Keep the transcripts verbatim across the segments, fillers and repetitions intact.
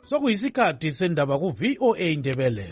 Sokuyisikhathi sendaba ku V O A Ndebele.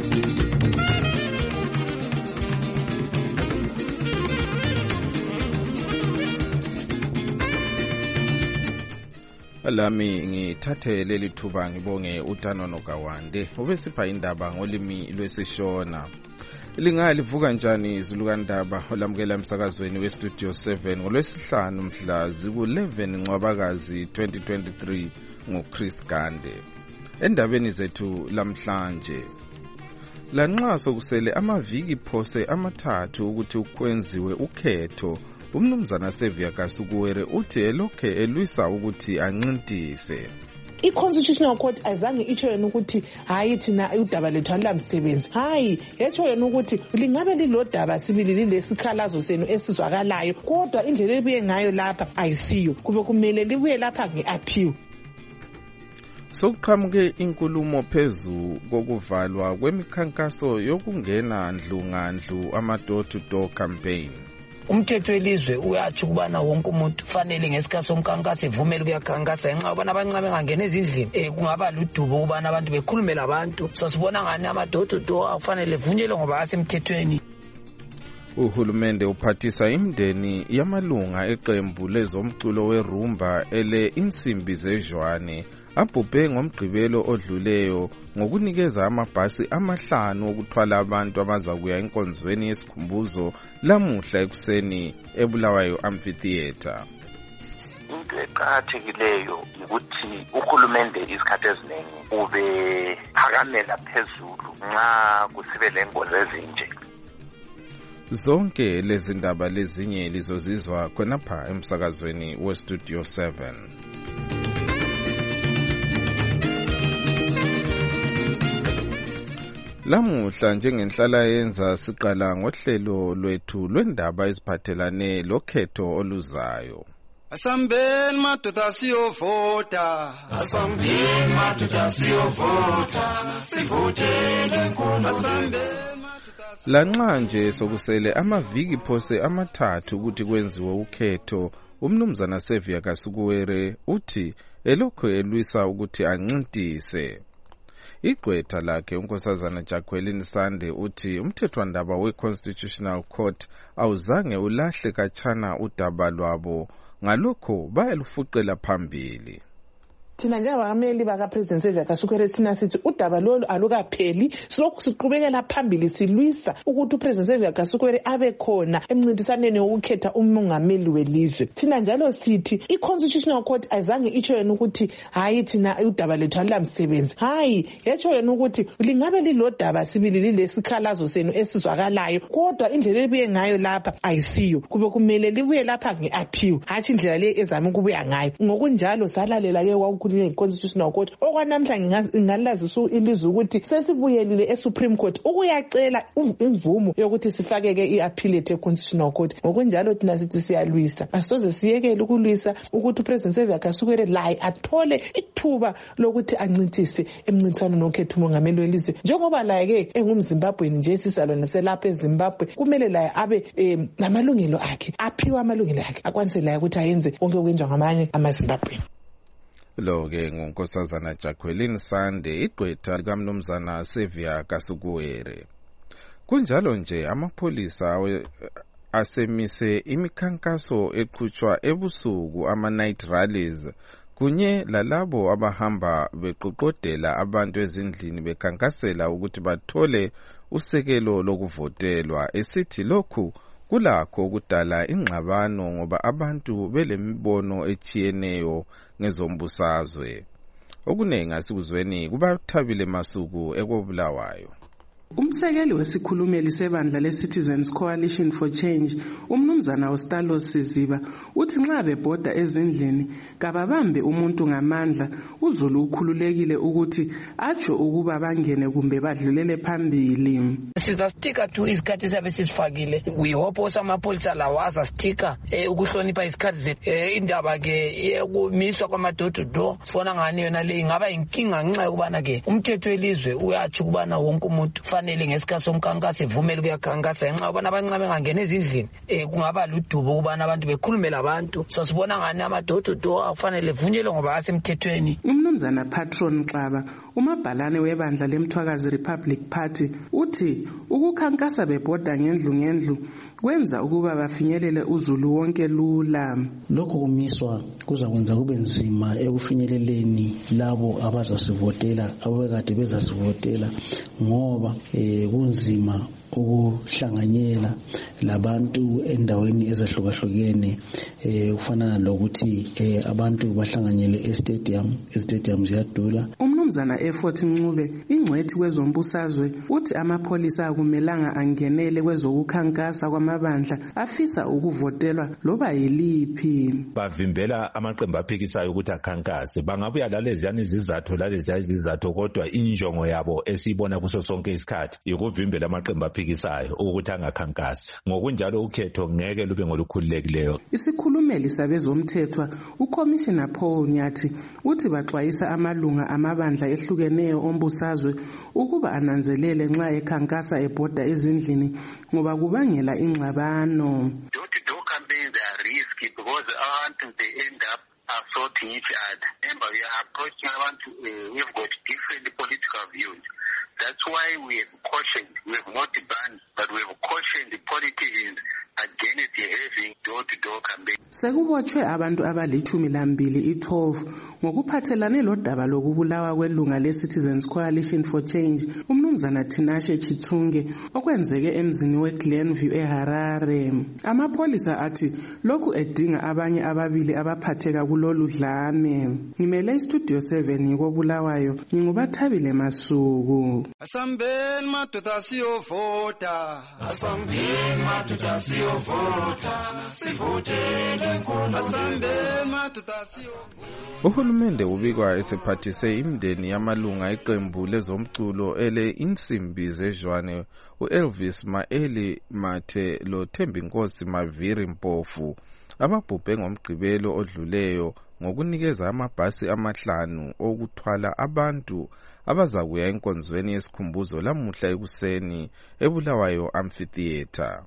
Lami ngithathe leli thuba ngibonge uTanono Kawande obesipha indaba ngolimi lwesishona. Lingalivuka njani izulukandaba olamukela emsakazweni weStudio seven ngolwesihlanu mhla ziku eleven Ncwabakazi twenty twenty-three ngoChris Gande. Endabeni zethu lamhlanje, lanxa sokusele amaviki phose amathathu ukuthi ukwenziwe ukhetho, umnumzana Sevia Kasukuwere uthi elokhe elwisa ukuthi ancintise. I-Constitutional Court azange itsho yena ukuthi hayi thina udaba lethu alulamsebenzi. Hayi, yatsho yena ukuthi lingabe lilodaba sibili lilesikhalazo senu esizwakalayo, kodwa indlela ebuye ngayo lapha ayisiyo. Kube kumele libuye lapha nge-appeal. Sokuqhamuke inkulumo phezu kokuvalwa kwemikhankaso yokungena ndlu ngandlu ama-door to door campaign. Umthetho welizwe uyatsho ukubana wonke umuntu kufanele ngesikhathi somkhankaso evumele ukuyakhankasa ngenxa yobana abancane bengangena ezindlini eh kungaba ludubo ukubana abantu bekhulume labantu. So sibona ngani ama-door to door akufanele vunyelwe ngoba asemthethweni. Uhulumende uphathisa imndeni yamalunga eqembu lezomculo werumba ele insimbi zejwane abhubhe ngomgqibelo odluleyo ngokunikeza amabhasi amahlanu okuthwala abantu abazakuya enkonzweni yesikhumbuzo lamuhla ekuseni eBulawayo Amphitheatre. Into eqakathekileyo ukuthi uhulumende isikhathi eziningi ube phakamela phezulu nxa kusibe lenkonzo ezinje. Zonke lezi ndaba lezinye lizozizwa khonapha emsakazweni weStudio seven. Lamuhla njengenhlala yenza siqala ngohlelo lwethu lwendaba eziphathelane lokhetho oluzayo. Asambeni madoda siyovota, asambeni madoda siyovota, sivotele nkulunkulu. Lanxa nje sokusele amaviki phose amathathu ukuthi kwenziwe ukhetho, umnumzana Sevia Kasukuwere uthi elokho elwisa ukuthi ancintise. Igqwetha lakhe unkosazana Jacqueline Sande uthi umthethwandaba we-Constitutional Court awuzange ulahle kachana udaba lwabo, ngalokho bayalufuqela phambili. Thina njengabameli bakaPresident Sevia Kasukuwere thina sithi udaba lolu alukapheli, silokhu siqhubekela phambili silwisa ukuthi uPresident Sevia Kasukuwere abe khona emncintisaneni wokukhetha umongameli welizwe. Thina njalo sithi i-Constitutional Court azange itsho yena ukuthi hayi thina udaba lethu alulamsebenzi. Hayi, yatsho yena ukuthi lingabe lilodaba sibili lilesikhalazo senu esizwakalayo, kodwa indlela ebuye ngayo lapha ayisiyo. Kube kumele libuye lapha nge-appeal, hathi indlela le ezama ukubuya ngayo. Ngokunjalo salalela ke kwaku Constitutional Court okwanamhla ngingalazisa ilizwe ukuthi sesibuyelile eSupreme Court ukuyacela imvumo yokuthi sifakeke iappealate eConstitutional Court. Ngokunjalo thina sithi siyalwisa, asisoze siyekele ukulwisa ukuthi uPresident Sevia Kasukuwere laye athole ithuba lokuthi ancintise emncintiswaneni wokhetha umongameli welizwe, njengoba laye ke engumZimbabweni nje sisalo naselapha eZimbabwe kumele laye abe namalungelo akhe, aphiwe amalungelo akhe akwanise laye ukuthi ayenze konke okwenziwa ngamanye amaZimbabwe. Lo ke ngunkosazana Jacqueline Sande, igqwetha likamnumzana Sevia Kasukuwere. Kunjalo nje amapholisa asemise imikhankaso eqhutshwa ebusuku ama-night rallies kunye lalabo abahamba beqoqodela abantu ezindlini bekhankasela ukuthi bathole usekelo lokuvotelwa, esithi lokhu kulakho ukudala ingxabano ngoba abantu belemibono echiyeneyo ngezombusazwe. Okuningi asikuzweni kubathabile masuku ekobulawayo. Umsekeli wesikhulumeli sebandla le-Citizens Coalition for Change, umnumzana uStalos Siziba, uthi nxa bebhoda ezindlini kababambe umuntu ngamandla, uZulu ukhululekile ukuthi atsho ukuba bangene kumbe badlulele phambili. Sizastika tu isikhathi sabe sisifakile. We hope also amapholisa lawa azastika ukuhlonipha isikhathi zethu. Indaba ke ukumiswa kwama-door to door sifona ngani yona le ingaba inkinga ngenxa yokubana ke umthetho welizwe uyatsho ukubana wonke umuntu kufanele ngesikhathi somkhankaso ivumele ukuyakhankasa ngenxa ubona abancane bengangena ezindlini eh kungaba ludubo ubana abantu bekhulume labantu so sibona ngani amadodo do afanele vunyelwe ngoba asemthethweni. Umnumzana Patron Xaba umabhalane webandla lemthwakazi Republic Party uthi ukukhankasa bebhoda ngendlu ngendlu kwenza ukuba bafinyelele uzulu wonke lula. Lokho kumiswa kuzakwenza kube nzima ekufinyeleleni labo abazasivotela abekade bezasivotela ngoba eh kunzima ukuhlanganyela labantu endaweni ezahlukahlukene eh kufanana lokuthi eh abantu bahlanganyele e-stadium e-stadium ziyadula. Umnumzana Effort Ncube ingcwethi kwezombusazwe uthi amapholisa akumelanga angenele kwezokukhankasa kwamabandla afisa ukuvotelwa loba yiliphi. Bavimbela amaqembu aphikisayo ukuthi akhankase bangabuya laleziyani izizathu laleziyani izizathu kodwa injongo yabo esiyibona kuso sonke isikhathi ukuvimbela amaqembu aphikisayo ukuthi angakhankasi. Ngokunjalo ukhetho ngeke lube ngolukhululekileyo. Isikhulumeli sabezomthethwa uCommissioner Paul Nyathi uthi baxwayisa amalunga amabandla ehlukeneyo ombusazwe ukuba ananzelele nxa ekhankasa ebhoda ezindlini ngoba kubangela ingxabano. Door-to-door campaigns are risky because abantu they end up assaulting each other. Remember, we are approaching abantu, uh, we've got different political views. That's why we have cautioned, we have not banned, but we have cautioned the politicians against having door-to-door campaigns. Sekubotshwe abantu abalithumi lambili i-twelve ngokuphathelane lodaba lokubulawa kwelunga le-Citizens Coalition for Change umnumzana Tinashe Chithunge okwenzeke emzini we-Glenview eHarare. Amapholisa athi lokhu edinga abanye ababili abaphatheka kulolu dlame. Ngimele iStudio seven ngikobulawayo ngingubathabile Masuku. Asambeni madoda siyovota. Asambeni madoda siyovota. Sivotele inkulu. Asambeni madoda siyovota. Uhulumende ubikwa esephathise imndeni yamalunga eqembu lezomculo ele insimbi zejwane uElvis Maeli Mathe lo Thembinkosi Maviri Mpofu ababhubhe ngomgqibelo odluleyo ngokunikeza amabhasi amahlanu okuthwala abantu abazakuya enkonzweni yesikhumbuzo lamuhla ekuseni eBulawayo Amphitheatre.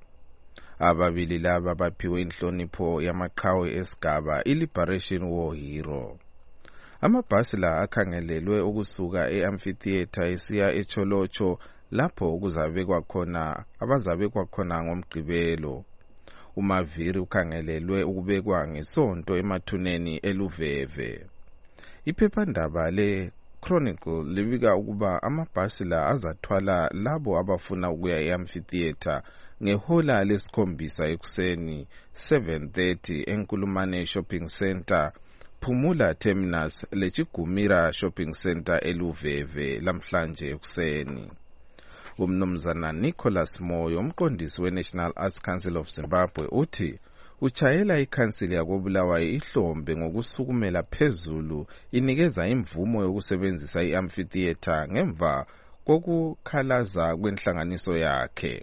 Ababili laba baphiwe inhlonipho yamaqhawe esigaba iLiberation War Hero. Amabhasi la akhangelelwe ukusuka eAmphitheatre esiya eCholocho lapho kuzabekwa khona abazabekwa khona ngomgqibelo. uMaviri ukhangelelwe ukubekwa ngesonto emathuneni eLuveve. Iphephandaba le Chronicle libika ukuba amabhasi la azathwala labo abafuna ukuya eAmphitheatre ngehola lesikhombisa ekuseni seven thirty eNkulumane Shopping Center, Phumula Terminus leChigumira Shopping Center eLuveve lamhlanje ekuseni. Umnumzana Nicholas Moyo umqondisi weNational Arts Council of Zimbabwe uthi uchayela ikhansili yakobulawayo ihlombe ngokusukumela phezulu inikeza imvumo yokusebenzisa iAmphitheatre ngemva kokukhalaza kwenhlanganiso yakhe.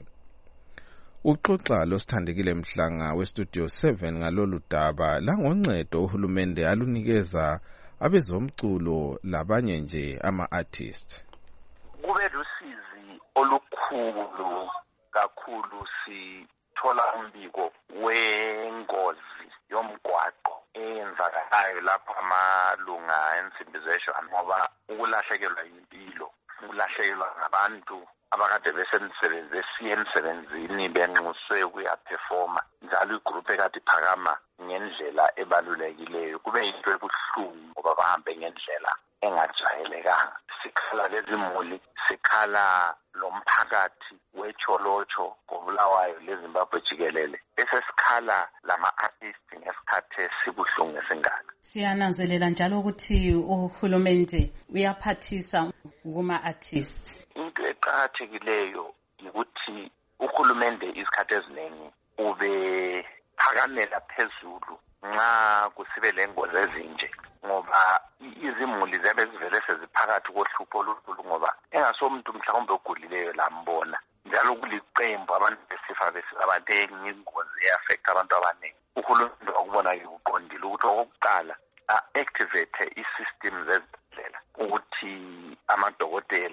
Uxoxa losithandekile Mhlanga weStudio seven ngalolu daba langoncedo uhulumende alunikeza abezomculo labanye nje ama-artists. Kube lusizi olukhulu kakhulu sithola umbiko wengozi yomgwaqo eyenzakalayo lapho amalunga ensimbi zejwane ngoba ukulahlekelwa impilo ukulahlekelwa ngabantu abakade besemsebenzi besiye emsebenzini benxuswe ukuyaperforma njalo igroup ekade iphakama ngendlela ebalulekileyo kube yinto ebuhlungu ngoba bahambe ngendlela engajayelekanga. Sikhala lezimuli sikhala lomphakathi weCholocho ngobulawayo leZimbabwe jikelele esesikhala lama-artists ngesikhathi sibuhlungu esingaka. Siyananzelela njalo ukuthi uhulumende uyaphathisa kuma-artists. Into eqakathekileyo ukuthi uhulumende isikhathi eziningi ube phakamela phezulu nxa kusibe lengozi ezinje ngoba izimuli ziyabe zivele seziphakathi kohlupho olukhulu ngoba engasomuntu mhlawumbe ogulileyo lambona njalo kuliqembu abantu besifa besibabanengi ingozi eaffect abantu abaningi. Uhulumende wakubona-ke kuqondile ukuthi okokuqala a-activate i-system zezibhedlela ukuthi amadokotela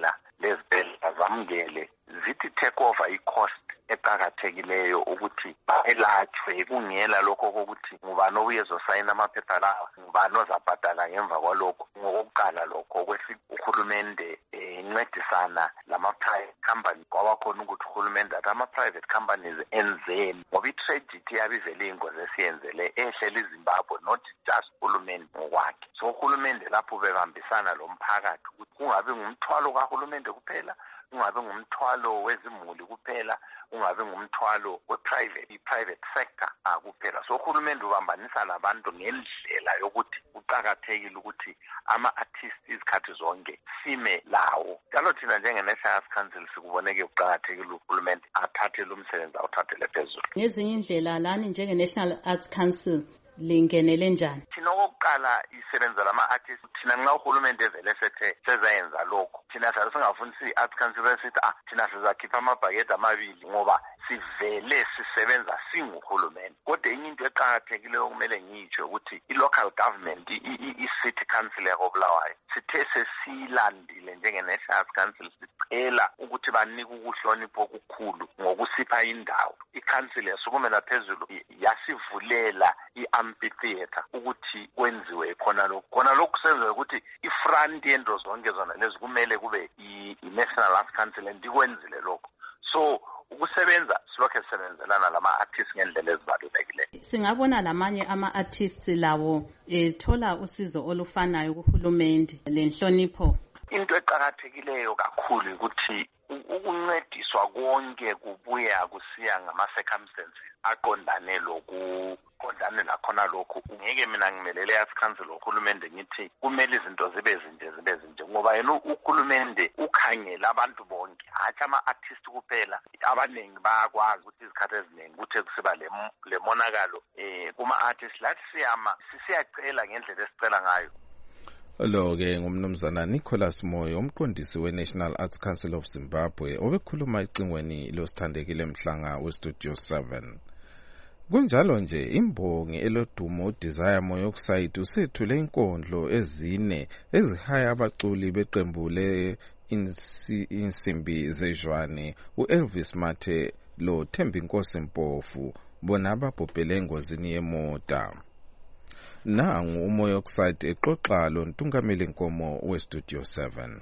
lezibhedlela zamukele zithi take over i-cost eqakathekileyo ukuthi bayelatshwe kungela lokho kokuthi ngubani oyezosayina amaphepha lawa ngubani ozabhadala ngemva kwalokho. Ngokokuqala lokho okwesibili uhulumende incedisana lama-private company kwaba khona ukuthi uhulumende athi ama-private companies enzeni ngoba i-tragedy yabivele iy'ngozi esiyenzele ehlele iZimbabwe not just uhulumende ngokwakhe. So uhulumende lapho bebambisana lo mphakathi ukuthi kungabi ngumthwalo kahulumende kuphela, ungabe ngumthwalo wezimuli kuphela, ungabe ngumthwalo we-private i-private sector akuphela. So uhulumende ubambanisa labantu ngendlela yokuthi uqakathekile ukuthi ama-artists izikhathi zonke sime lawo. Njalo thina njenge-National Arts Council sikuboneke kuqakathekile uhulumende athathe lo msebenzi awuthathele phezulu. Ngezinye indlela lani njenge-National Arts Council lingenele njani? Thina okokuqala isebenza lama-artists thina nxa uhulumende evele sethe sezayenza lokho thina sabe singafunisi i-Arts Council esithi ah thina sizakhipha amabhakede amabili ngoba sivele sisebenza singuhulumende. Kodwa enye into eqakathekileyo okumele ngiyitsho ukuthi i-local government i-city council yakobulawayo sithe sesilandile njenge-National Arts Council sicela ukuthi banike ukuhlonipha okukhulu ngokusipha indawo. I-council yasukumela phezulu yasivulela i-amphitheater ukuthi kwenziwe khona lokho. Khona lokhu senziwe ukuthi ifront yento zonke zona lezi kumele kube i-National Arts Council ndikwenzile lokho. So ukusebenza silokho sisebenzelana lama-artists ngendlela ezibalulekileyo. Singabona lamanye ama-artists lawo ethola usizo olufanayo kuhulumende lenhlonipho. Into eqakathekileyo kakhulu ukuthi ukuncediswa konke kubuya kusiya ngama-circumstances aqondane lokhu qondane lakhona lokhu. Ngeke mina ngimelele Arts Council uhulumende ngithi kumele izinto zibe zinje zibe zinje ngoba yena uhulumende ukhangela abantu bonke hathi ama-artists kuphela. Abaningi bayakwazi ukuthi izikhathi eziningi kuthe kusiba le monakalo eh kuma-artists lathi siyama sisiyacela ngendlela esicela ngayo. Lo-ke ngumnumzana Nicholas Moyo umqondisi we-National Arts Council of Zimbabwe obekhuluma ecingweni losithandekile Mhlanga we-Studio seven. Kunjalo nje imbongi elodumo uDesire Moyoxide usethule inkondlo ezine ezihaya abaculi beqembu le insimbi zejwane u-Elvis Mathe lo Thembinkosi Mpofu bona ababhubhele engozini yemota. Nangu uMoyoxide exoxa lo ntungameli Nkomo we-Studio seven.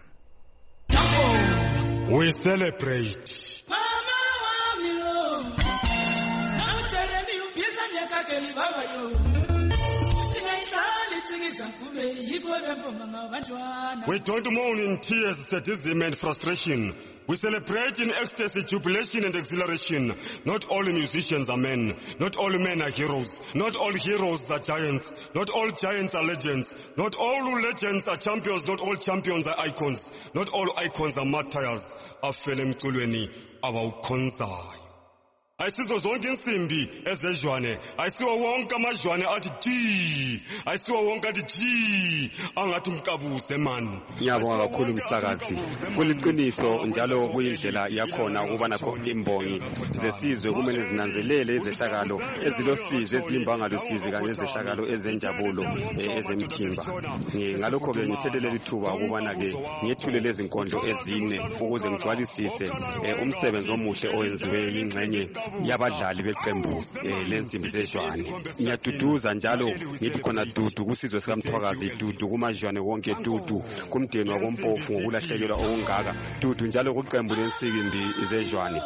We celebrate. Mama wami lo. Nawuthele mi ubhiza nyakakeli baba yo. Singayihlali thingisa kube yiko bempoma ngabantwana. We don't mourn in tears, sadism and frustration. We celebrate in ecstasy, jubilation and exhilaration. Not all musicians are men. Not all men are heroes. Not all heroes are giants. Not all giants are legends. Not all legends are champions. Not all champions are icons. Not all icons are martyrs. Afele mculweni abawukhonzayo. Ayisizo zonke insimbi ezejwane, ayisiwo wonke amajwane athi ji, ayisiwo wonke athi ji, angathi umkabuse man. Ngiyabonga kakhulu umsakazi. Kuliqiniso njalo kuyindlela yakhona ukuba nakho imbongi zesizwe kumele zinanzelele izehlakalo ezilosizi ezimbangalo sizi kanye nezehlakalo ezenjabulo ezemthimba. Ngalokho ke ngithelele ithuba ukubana ke ngiyethule lezi nkondlo ezine ukuze ngigcwalisise umsebenzi omuhle owenziwe ingxenye yabadlali beqembu lensimbi zejwane. Ngiyaduduza njalo ngithi khona dudu kusizwe sikamthwakazi, dudu kumajwane wonke, dudu kumdeni wakoMpofu ngokulahlekelwa okungaka, dudu njalo kuqembu lensimbi zejwane.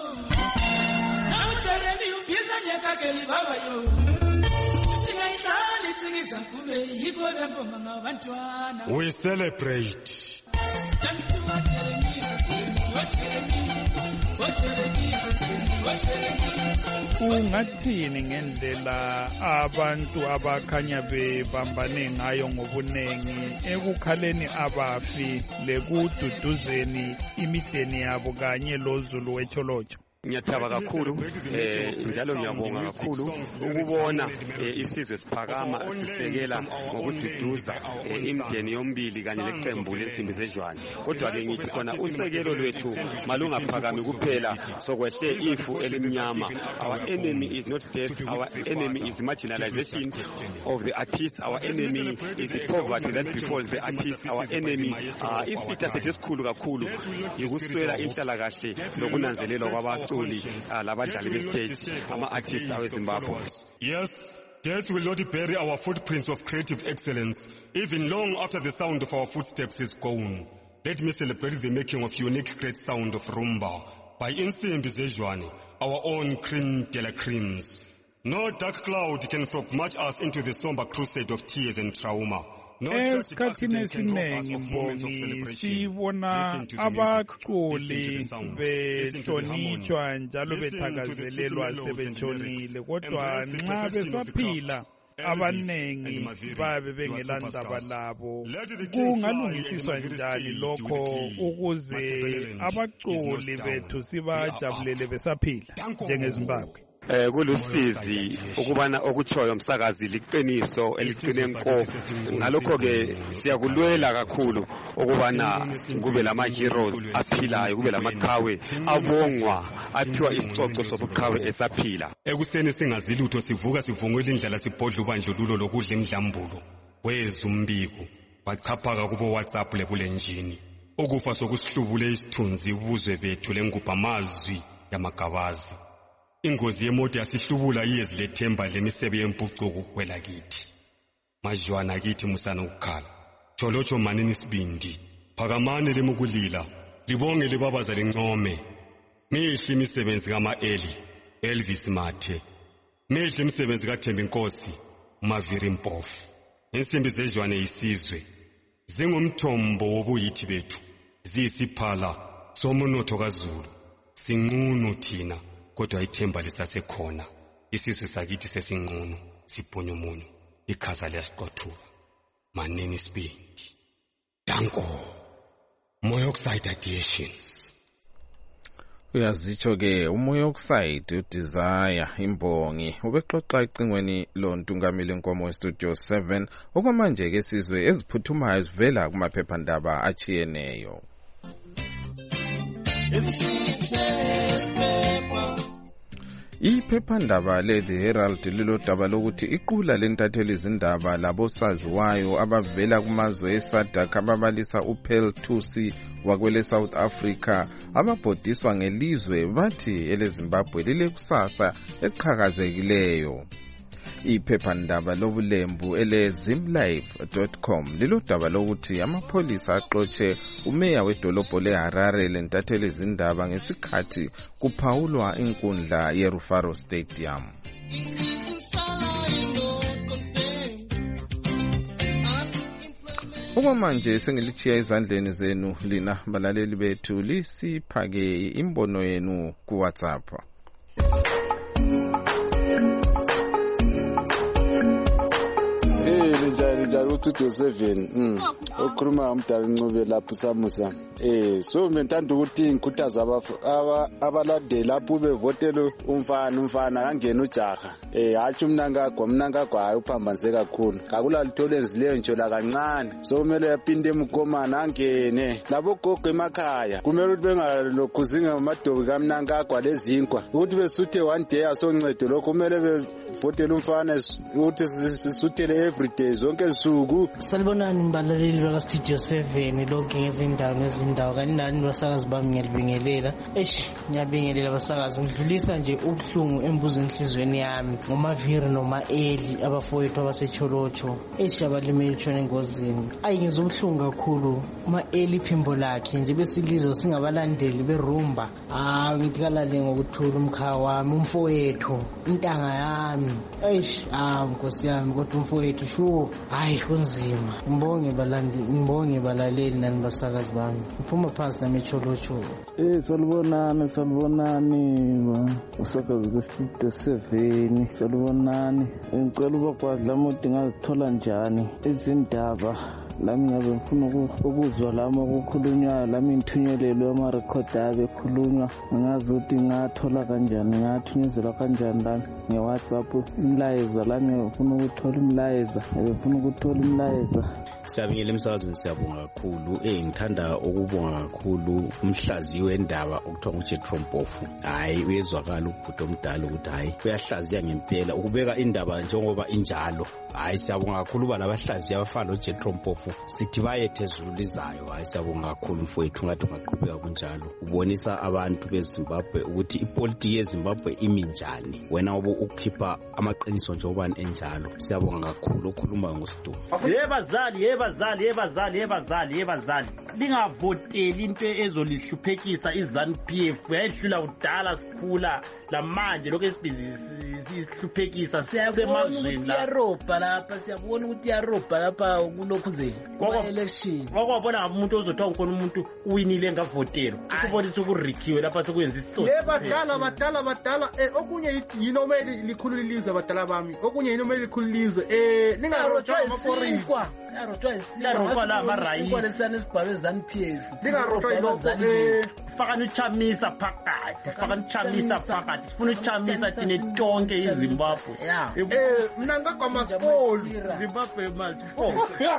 We celebrate. Ungathini ngendlela abantu abakhanya bebambane ngayo ngobunengi ekukhaleni abafi lekududuzeni imideni yabo kanye loZulu wecholocho? Ngiyathaba kakhulu eh njalo ngiyabonga kakhulu ukubona isizwe siphakama sisekela ngokududuza imideni yombili kanye leqembu lensimbi zejwane. Kodwa ke ngithi khona usekelo lwethu malungaphakami kuphela sokwehle ifu elimnyama. Our enemy is not death, our enemy is marginalization of the artists, our enemy is the poverty that befalls the artists, our enemy uh, isitha sethu esikhulu kakhulu yikuswela inhlala kahle lokunanzelelwa kwabaculi labadlali bestage ama-artists aweZimbabwe. Yes, death will not bury our footprints of creative excellence even long after the sound of our footsteps is gone. Let me celebrate the making of unique great sound of rumba by Insimbi Zejwane, our own cream de la creams. No dark cloud can march us into the somber crusade of tears and trauma. Esikhathini esiningi mbongi sibona abaculi behlonitshwa njalo bethakazelelwa sebetshonile, kodwa nxa besaphila abanengi babe bengela ndaba labo. Kungalungisiswa njani lokho ukuze abaculi bethu sibajabulele besaphila njengeZimbabwe? Eh kulusizi ukubana okutshoyo umsakazi liqiniso eliqine nko. Ngalokho ke siyakulwela kakhulu ukubana kube lama heroes aphilayo, kube lamaqhawe abongwa aphiwa isicoco sobuqhawe esaphila. Ekuseni singazilutho sivuka sivungela indlela sibhodla ubandlululo lokudla imdlambulo. Wezumbiko bachaphaka kubo WhatsApp lebulenjini. Ukufa sokusihlubule isithunzi ubuzwe bethu lengubha amazwi yamagabazi. Ingozi yemoto yasihlubula iyezi lethemba lemisebe yempucuko kwela kithi. Majwana kithi musana ukukhala. Jolotsho manini sibindi. Phakamani lemukulila. Libonge libabaza lencome. Mihle imisebenzi kama-Eli, Elvis Mathe. Mihle imisebenzi kaThembi Nkosi, Maviri Mpofu. Insimbi zejwane isizwe. Zingumthombo wobuyithi bethu. Ziyisiphala somunotho kaZulu. Sinqunu thina. Kodwa ithemba lisasekhona. Isizwe sakithi sesinqunu sibhonya umunyu. Ikhaza liyasiqothuka. Manini sibindi. Danko. Monoxide additions. Uyazitsho ke umonoxide udesire imbongi ubexoxa icingweni lontungameli Nkomo westudio seven okwamanje ke sizwe eziphuthumayo zivela kumaphephandaba achiyeneyo. Iphephandaba le-The Herald lilodaba lokuthi iqula lentatheli izindaba labosaziwayo abavela kumazwe eSADC ababalisa uPearl Thusi wakwele South Africa ababhodiswa ngelizwe bathi eleZimbabwe lilekusasa eqhakazekileyo. Iphephandaba lobulembu ele zimlife dot com lilodaba lokuthi amapholisa aqotshe umeya wedolobho leHarare lentatheli izindaba ngesikhathi kuphawulwa inkundla yeRufaro Stadium. Okwamanje sengilitshiya ezandleni zenu lina balaleli bethu, lisiphake imbono yenu ku WhatsApp. Njalo ustudio seven mm okhuluma umdala Ncube lapho samusa. Eh so ngithanda ukuthi ngikhuthaza aba abalandeli lapho bevotela umfana umfana kangena ujaha. Eh hathi umnankagwa umnankagwa hayi uphambanze kakhulu. Akula lithole ezileyo nje la kancane. So kumele yapinde emkomana angene. Labo gogo emakhaya kumele ukuthi bengalokhuzinga amadobi kamnankagwa lezinkwa. Ukuthi besuthe one day asoncedo lokho kumele bevotela umfana ukuthi sisuthele every day zonke insuku. Salibonani mbalaleli baka Studio seven lonke ngezindawo nezindawo kanani basakazi bami ngiyalibingelela. Eish ngiyabingelela basakazi, ngidlulisa nje ubuhlungu embuzo enhlizweni yami ngoMaviri noma-Eli abafowethu abasecholotsho. Eish abalimele tshona engozini. Ayi ngizobuhlungu kakhulu uma-Eli iphimbo lakhe nje besilizwe singabalandeli berumba. Ah ngithi kalale ngokuthula umkhawa wami umfowethu intanga yami. Eish ah Nkosi yami kodwa umfowethu sho hayi kunzima. Ngibonge balandi ngibonge balaleli nani basakazi bami. Uphuma phansi nami echolotsho. Eh salibonani salibonani usakazi kwestudio seven salibonani. Ngicela ukubakwadla umuntu ngazithola njani izindaba lami ngabe ngifuna ukuzwa lami okukhulunywayo lami ngithunyelelwe amarekhodi abe ekhulunywa ngazi ukuthi ngathola kanjani ngathunyezela kanjani lami nge-WhatsApp imlayeza lami ngifuna ukuthola imlayeza ngifuna ukuthola imlayeza. Siyabingelela emsakazweni, siyabonga kakhulu. Eh ngithanda ukubonga kakhulu umhlaziyi wendaba okuthiwa nguJethro Mpofu. Hayi uyezwakala ubhuti omdala ukuthi hayi uyahlaziya ngempela ukubeka indaba njengoba injalo. Hayi siyabonga kakhulu uba labahlaziyi abafana noJethro Mpofu sithi bayethe ezulu lizayo. Hayi siyabonga kakhulu mfowethu, ngathi ungaqhubeka kunjalo ubonisa abantu beZimbabwe ukuthi ipolitiki yeZimbabwe imi njani, wena ubu ukhipha amaqiniso njengobani enjalo. Siyabonga kakhulu okhuluma ngosidumo. Yebazali yebazali yebazali yebazali yebazali lingavoteli into ezolihluphekisa iZANU-P F. yayihlula kudala sikhula lamanje lokho esibizihluphekisa sisemazweni la yarobha lapha, siyabona ukuthi yarobha lapha kulokhu nje kwa election. Wakwabona umuntu ozothiwa ngkhona umuntu uwinile ngavotelo ukubonisa ukurikhiwe lapha sokwenza isitsotsi. Yebadala badala badala eh okunye yini omeli likhulu lilizwe badala bami, okunye yini omeli likhulu lilizwe eh ningarotshwa amaporikwa Larokwa la marai kwa lesane sibhalwe ZANU-P F. Singarotshwa ilokho eh faka nuchamisa phakathi faka nuchamisa phakathi sifuna uchamisa thine tonke iZimbabwe. Eh mina ngagama school Zimbabwe masifo.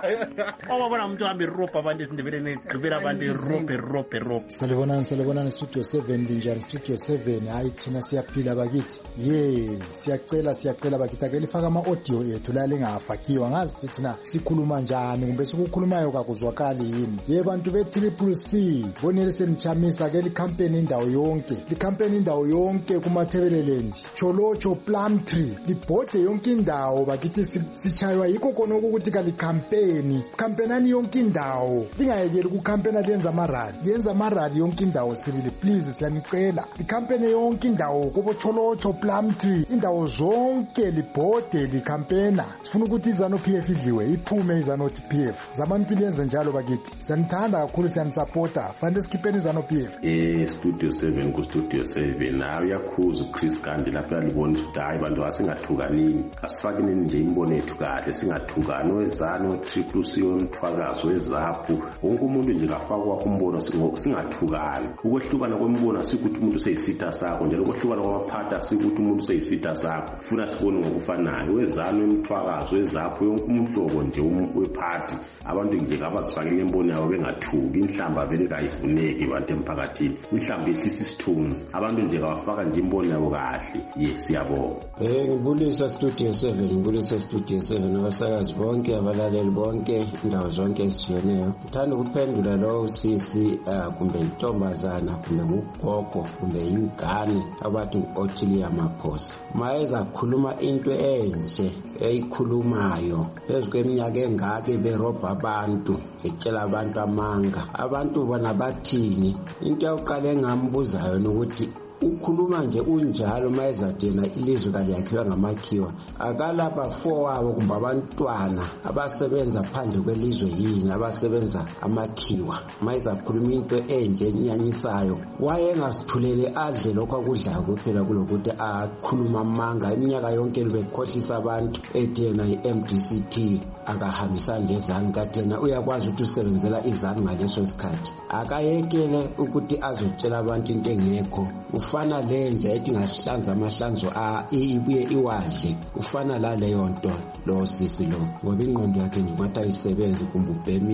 Awabona umuntu hambe ropa abantu esindebele negqibela abantu rope rope rope. Salibonani salibonani Studio seven linjani Studio seven. Hayi thina siyaphila bakithi. Ye siyacela siyacela bakithi ake lifaka ama audio ethu la lingafakiwa ngazi thina sikhuluma njani kumbe sikukhulumayo kakuzwakali yini. Ye bantu be Triple C bonele senichamisa ke likhampeni indawo yonke likhampeni indawo yonke kumathebeleland Cholocho Plumtree libhode yonke indawo bakithi sichaywa yikho khona ukuthi kalikhampeni kampenani yonke indawo lingayekeli kukampena lenza amarali lenza amarali yonke indawo sibili please siyanicela likhampeni yonke indawo kubo Cholocho Plumtree indawo zonke libhode likampena sifuna ukuthi iZANU-P F idliwe iphume iZANU-P F zabantu lenze njalo bakithi siyanithanda kakhulu siyanisupporta fanele sikhipheni iZANU-P F. Eh Studio seven ku Studio seven nayo yakhuza uChris Gandhi lapha yalibona ukuthi hayi bantu asingathukanini asifakeni nje imbono ethu kahle singathukani wezano Triple C wemthwakazo wezaphu wonke umuntu nje kafakwa kumbono singathukani ukwehlukana kwembono sikuthi umuntu seyisitha sakho njalo ukwehlukana kwamaphatha sikuthi umuntu seyisitha sakho funa sibone ngokufanayo wezano emthwakazo wezaphu yonke umhlobo nje wephathi abantu nje abazifakile imbono yabo bengathuki inhlamba vele kayifuneki bantu emphakathini inhlamba ehlisa isithunzi abantu nje kawafaka nje imbono yabo kahle. Yes siyabonga. Eh ngibulisa Studio seven ngibulisa Studio seven abasakazi bonke abalaleli bonke indawo zonke ezishiyeneyo. Ngithanda ukuphendula lo usisi kumbe intombazana kumbe ngugogo kumbe ingane abathi u-Ottilia Maphosa mayeza khuluma into enje eyikhulumayo phezu kweminyaka engake berobha abantu etshela abantu amanga abantu bona bathini. Into yokuqala engambuzayo nokuthi ukhuluma nje unjalo mayezadena ilizwe kaliyakhiwa ngamakhiwa akalapha four wabo kumbe abantwana abasebenza phandle kwelizwe yini abasebenza amakhiwa mayezakhuluma into enje enyanyisayo wayengasithulele adle lokho akudlayo kuphela kulokuthi akhuluma amanga iminyaka yonke libekhohlisa abantu ethi yena i-M D C T akahambisani lezanu kathena uyakwazi ukuthi usebenzela izanu ngaleso sikhathi akayekele ukuthi azotshela abantu into engekho ufana lenja ethi ngahlanza amahlanzo a ibuye iwadle ufana la leyo nto lo sisi lo ngoba ingqondo yakhe ngimathi ayisebenzi kumbe ubhemi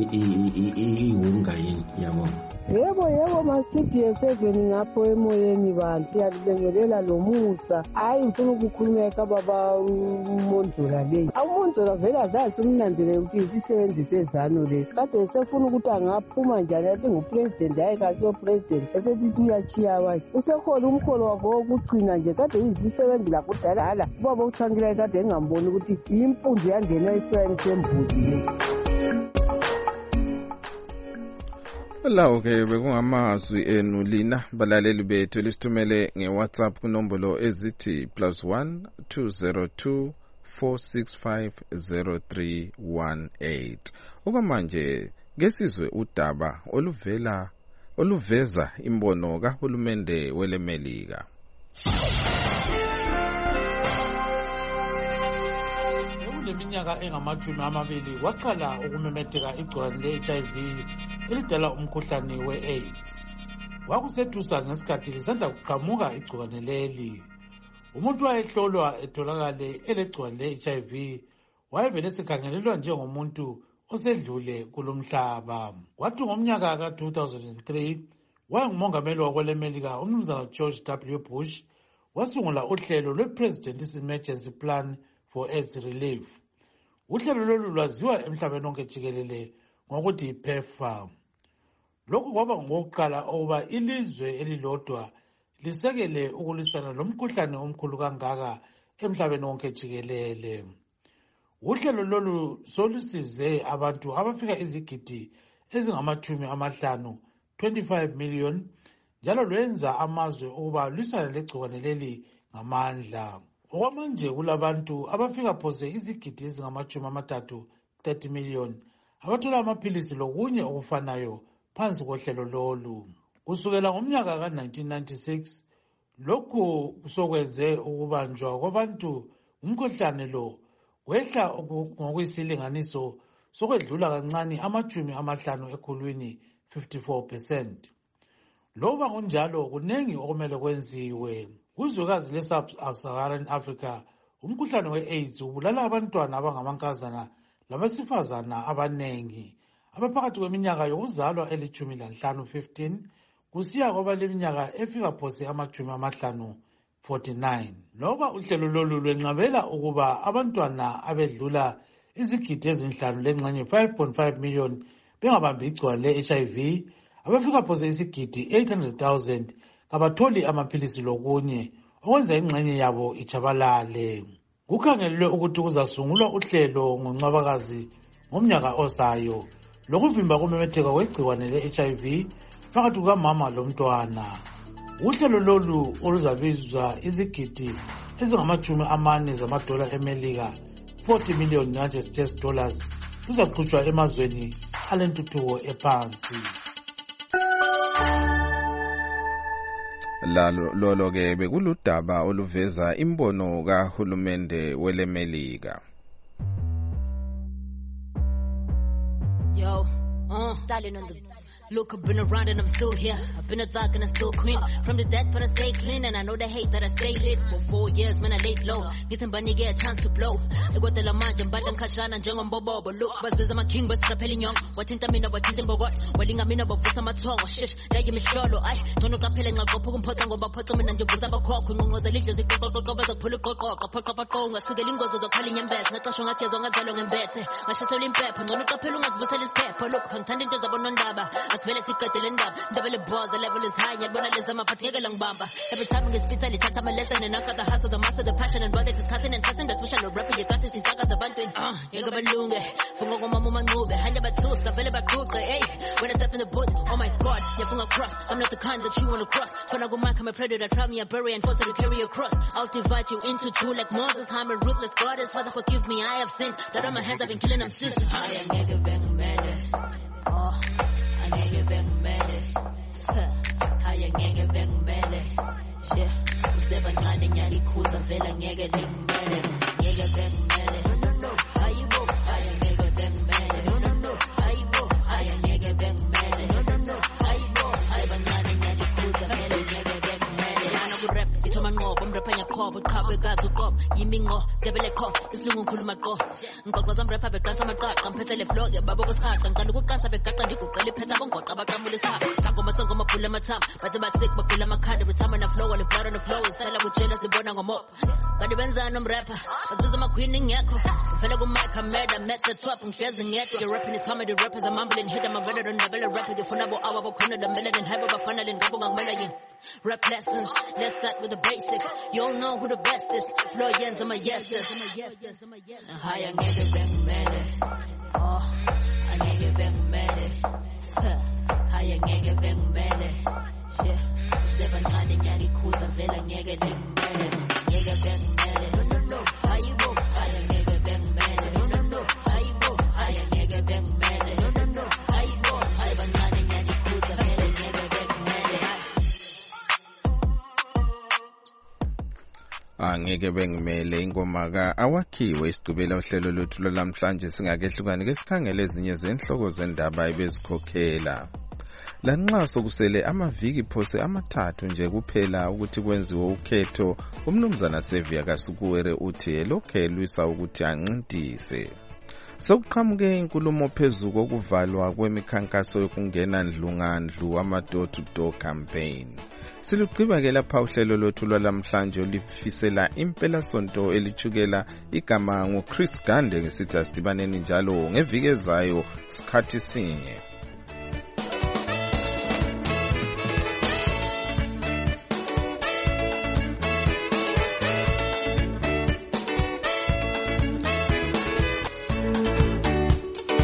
ihunga yini yabona. Yebo yebo ma-Studio seven ngapho emoyeni bantu siyakubengelela lo musa hayi ngifuna ukukhulumeka baba uMondlola leyi uMondlola vele azazi umnandile ukuthi isisebenzise ezano lesi kade sefuna ukuthi angaphuma njani athi ngupresident hayi kasiyo president esetithi uyachiya wakhe usekhona umkholo wakho wokugcina nje kade yizisebenzi lakudala ubaba uThangile kade engamboni ukuthi impunzi yangena esiyani sembuzi. Lawo ke bekungamazwi enu lina balaleli bethu lisithumele ngeWhatsApp kunombolo ezithi plus one two zero two four six five zero three one eight. Okwamanje ngesizwe udaba oluvela oluveza imbono kahulumende welemelika. leminyaka engamashumi amabili waqala ukumemetheka igcikwane le-H I V elidala umkhuhlane we-AIDS. Kwakusedusa ngesikhathi lisanda kuqhamuka igcikwane leli. Umuntu wayehlolwa etholakale elegcikwane le-H I V wayevele sekhangelelwa njengomuntu osedlule kulomhlaba. Kwathi ngomnyaka ka two thousand three wayengumongameli wakwelemelika umnumzana George W. Bush wasungula uhlelo lwe-President's Emergency Plan for AIDS Relief. Uhlelo lolu lwaziwa emhlabeni wonke jikelele ngokuthi i-PEPFAR. Lokhu kwaba ngokuqala ukuba ilizwe elilodwa lisekele ukulwisana lomkhuhlane omkhulu kangaka emhlabeni wonke jikelele. Uhlelo lolu solusize abantu abafika izigidi ezingamathumi amahlanu twenty-five million njalo lwenza amazwe ukuba lwisana legcikwane leli ngamandla. Okwamanje kulabantu abafika phose izigidi ezingamachumi amathathu thirty million abathola amaphilisi lokunye okufanayo phansi kohlelo lolu. Kusukela ngomnyaka ka nineteen ninety-six lokhu sokwenze ukubanjwa kwabantu umkhuhlane lo wehla ngokuyisilinganiso sokwedlula kancane amachumi amahlanu ekhulwini fifty-four percent. Loba kunjalo kunengi okumele kwenziwe. Kuzwekazi le-Sub-Saharan Africa umkhuhlane we-AIDS ubulala abantwana abangamankazana labesifazana abanengi abaphakathi kweminyaka yokuzalwa elithumi lanhlanu fifteen kusiya kwabaleminyaka efika phose amachumi amahlanu forty-nine. Loba uhlelo lolu lwenqabela ukuba abantwana abedlula izigidi ezinhlanu lengxenye five point five million bengabambi igcikwane le-H I V, abafika phose isigidi eight hundred thousand kabatholi amaphilisi lokunye okwenza ingxenye yabo ichabalale. Kukhangelelwe ukuthi kuzasungulwa uhlelo ngoNcwabakazi ngomnyaka ozayo lokuvimba kumemetheka kwegcikwane le-H I V phakathi kukamama lomntwana. Uhlelo lolu oluzabizwa izigidi ezingamachumi amane zamadola eMelika forty million United States dollars luzaqhutshwa emazweni alentuthuko ephansi. Lalo lolo ke bekuludaba oluveza imbono kahulumende welemelika. Yo, uh, styling on the look, I've been around and I'm still here. I've been a thug and I still queen. From the dead, but I stay clean and I know they hate that I stay lit. For four years, man, I laid low. Getting bunny get a chance to blow. I got the lamaj and bad and kashana and jang bobo. But look, but I'm a king, but I'm rappelling young. What in Tamina, what in Bogot? What in Amina, but what's my tongue? Shish, they give me shallow. I don't know, I'm pelling a go put on go put them in and you was up a cock. Who knows the leaders, the go go go go pull a cock, a pull up a tongue. So the lingos of the calling and beds. Not a shong at as long as I long and beds. My shit in pep. And don't look up a long as was selling pep. Look, contending to the Bonondaba. As well as he cut the double balls, the level is high, yet when I listen, I'm a long bamba. Every time I speak, I touch my lesson and I got the hustle, the master, the passion, and brother discussing and testing the special rapper, you got this is Saga the Bantuin. Uh, you got a lunga, from a mama move, hand about two, Scavella Cook, hey, when I step in the boot, oh my god, you're from across. I'm not the kind that you want to cross. When I go back, I'm a predator, trap me a bury and force to carry across. I'll divide you into two like Moses, I'm a ruthless goddess. Father, forgive me, I have sinned. That on my hands, I've been killing them sis. I am mega bang mad. Oh, I nigga bang mad. Haya ngeke bengimele she usebancane nyali khuza vela ngeke lengimele ngeke bengimele no no no hayibo haya ngeke bengimele no no no hayibo haya ngeke bengimele no no no hayibo hayibancane nyali khuza vela ngeke bengimele lana ku rap ithoma ngoba umrapha nyakhobo qhabe gazi uqobo yimingo debele kho isilungu ngikhuluma qo ngiqoqoza umrapha beqasa amaqaqa ngiphethe le flow ke babo kusaqa ngicanda ukuqansa begaqa ndiguqela iphetha bongoqa baqamula isipha sangoma songo mabhula amathamba bathi basick bagula amakhanda retama na flow and blood on the flow isela kujela sibona ngomop kanti benzana umrapper basiza ama queen ngekho ngifela ku mic ameda met the top ngihlezi ngedwa the rapping is comedy rappers I'm mumbling hit I'm a better than double rapper ngifuna bo awa bokhona the melody hype abafana le ngabo ngangimela yini rap lessons let's start with the basics you all know who the best is flow yens I'm a yes yes higher ngeke bengimele oh angeke bengimele haya ngeke bengimele she usebancane nyali khuza vela ngeke lengimele ngeke bengimele no no no hayibo haya ngeke bengimele no no no hayibo haya ngeke bengimele no no no hayibo hayibancane nyali khuza vela ngeke bengimele. angeke bengimele ingoma ka awakhiwe isidubela uhlelo lwethu lwamhlanje singakehlukani ke sikhangele ezinye zenhloko zendaba ebezikhokhela. Lanxa sokusele amaviki phose amathathu nje kuphela ukuthi kwenziwe ukhetho, umnumzana Sevia Kasukuwere uthi elokhelwisa ukuthi ancintise. Sokuqhamuke inkulumo phezulu kokuvalwa kwemikhankaso yokungena ndlungandlu ama-door to door campaign. Silugqiba ke lapha uhlelo lwethu lwalamhlanje olifisela impela sonto elichukela igama nguChris Gande ngesithi asidibaneni njalo ngeviki ezayo sikhathi sinye.